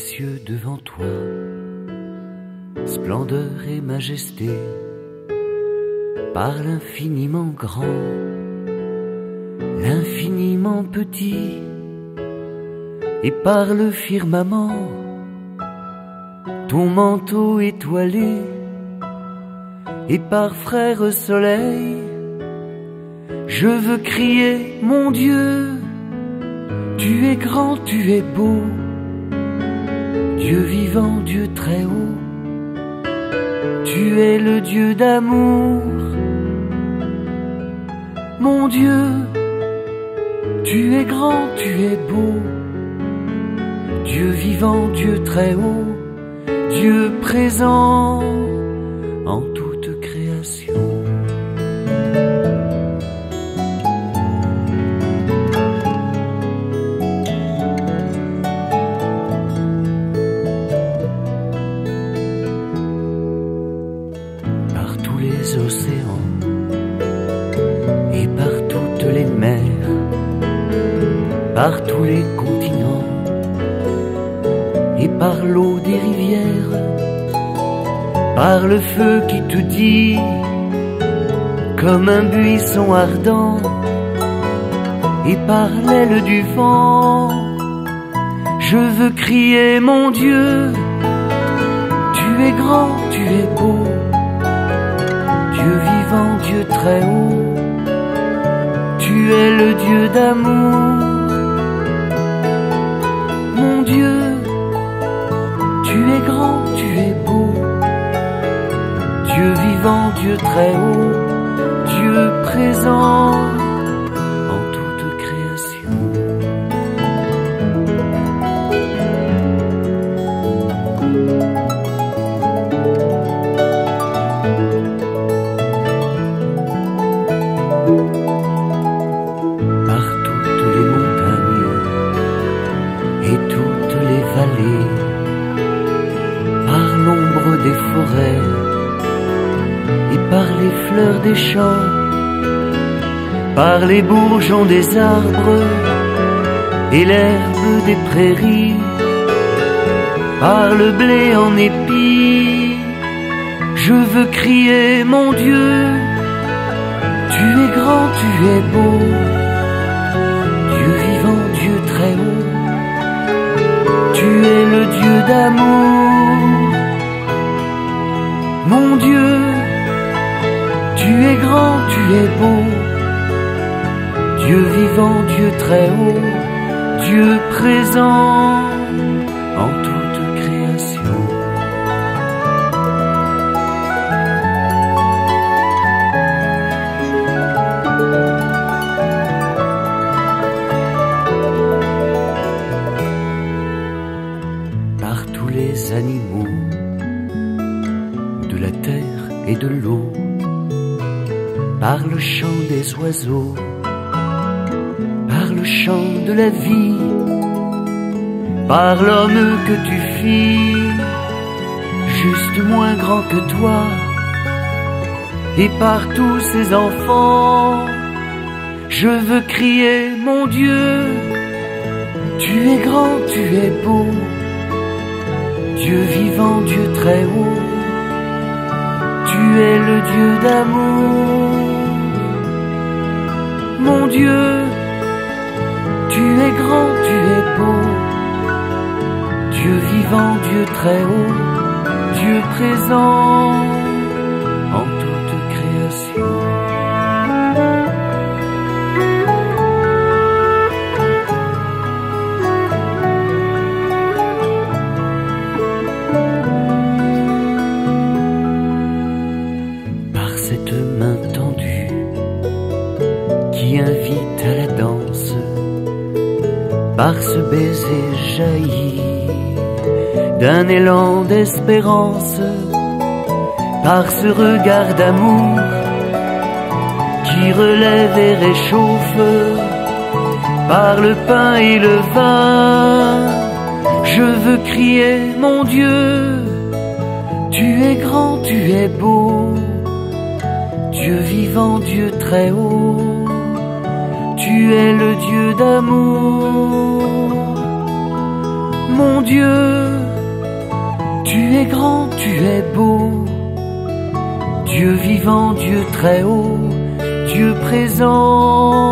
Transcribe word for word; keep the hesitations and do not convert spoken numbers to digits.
cieux devant toi, splendeur et majesté, par l'infiniment grand, l'infiniment petit, et par le firmament, ton manteau étoilé, et par frère soleil, je veux crier, mon Dieu, tu es grand, tu es beau, Dieu vivant, Dieu très haut, tu es le Dieu d'amour. Mon Dieu, tu es grand, tu es beau, Dieu vivant, Dieu très haut, Dieu présent en toute création. Par tous les océans et par toutes les mers, par tous les continents et par l'eau des rivières, par le feu qui te dit comme un buisson ardent, et par l'aile du vent, je veux crier, mon Dieu, tu es grand, tu es beau, Dieu vivant, Dieu très haut, tu es le Dieu d'amour. Mon Dieu, tu es grand, tu es beau, Dieu vivant, Dieu très haut, Dieu présent en toute création. Par toutes les montagnes et toutes les vallées, par l'ombre des forêts et par les fleurs des champs, par les bourgeons des arbres et l'herbe des prairies, par le blé en épi, je veux crier, mon Dieu, tu es grand, tu es beau, Dieu vivant, Dieu très haut, tu es le Dieu d'amour. Mon Dieu, tu es grand, tu es beau, Dieu vivant, Dieu très haut, Dieu présent en toute création. Par tous les animaux de la terre et de l'eau, par le chant des oiseaux, par le chant de la vie, par l'homme que tu fis, juste moins grand que toi, et par tous ces enfants, je veux crier, mon Dieu, tu es grand, tu es beau, Dieu vivant, Dieu très haut, tu es le Dieu d'amour. Mon Dieu, tu es grand, tu es beau, Dieu vivant, Dieu très haut, Dieu présent en toute création. Par cette main tendue qui invite à la danse, par ce baiser jailli d'un élan d'espérance, par ce regard d'amour qui relève et réchauffe, par le pain et le vin, je veux crier, mon Dieu, tu es grand, tu es beau, Dieu vivant, Dieu très haut, tu es le Dieu d'amour. mon Dieu, tu es grand, tu es beau, Dieu vivant, Dieu très haut, Dieu présent.